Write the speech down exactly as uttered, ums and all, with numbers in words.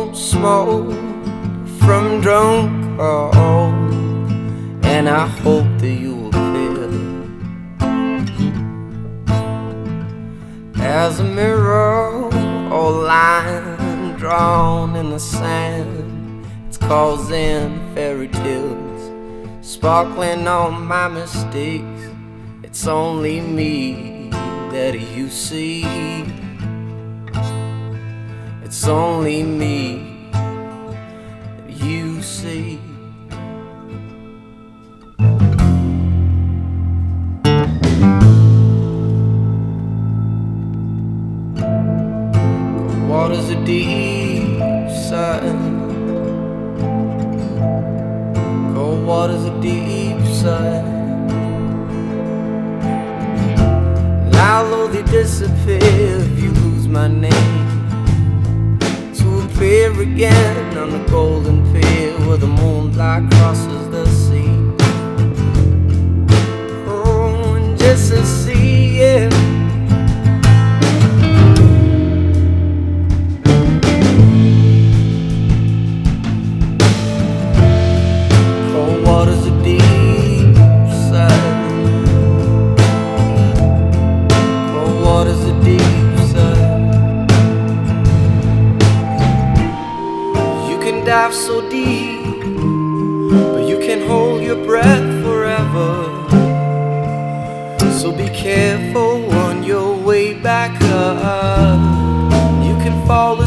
won't smoke from drunk calls, and I hope that you will feel as a mirror or line drawn in the sand. It's causing fairy tales, sparkling on my mistakes. It's only me that you see. It's only me that you see. Cold waters are deep, son. Cold waters are deep, son. Although they disappear if you lose my name, to appear again on the golden pier where the moonlight crosses the sea. Oh, and just to see it, cold waters are deep, side. Waters are deep, son. You can dive so deep, but you can hold your breath forever. So be careful on your way back up. You can fall